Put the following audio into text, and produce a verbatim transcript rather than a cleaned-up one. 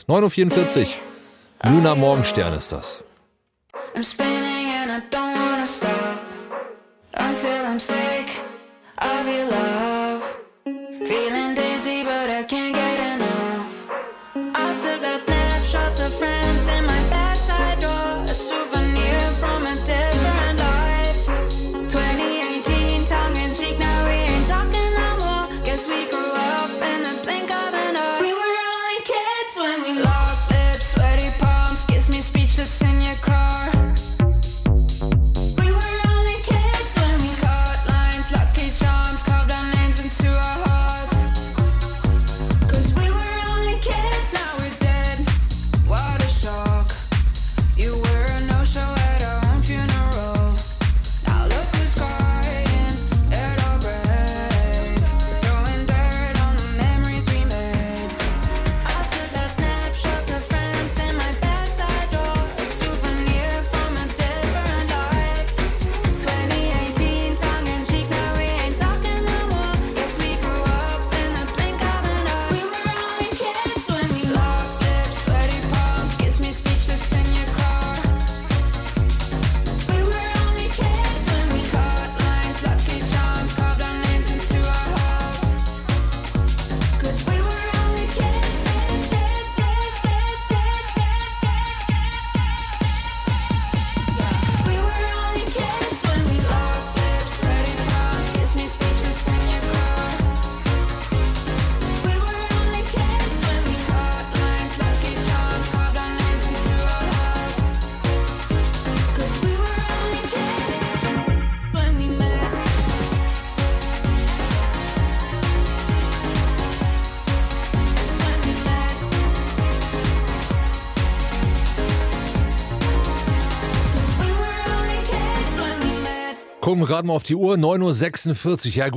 neun Uhr vierundvierzig. Luna Morgenstern ist das. I'm spinning and I don't wanna stop until I'm sick of your love. Feeling dizzy but I can't get enough. I still got snapshots of friends in my bedside drawer, a souvenir from a different life. twenty eighteen, tongue in cheek, now we ain't talking no more. Guess we grew up in the blink of an eye. We were only kids when we locked lips, sweaty palms, kiss me speechless in your car. Gucken wir gerade mal auf die Uhr, neun Uhr sechsundvierzig. Ja, gut.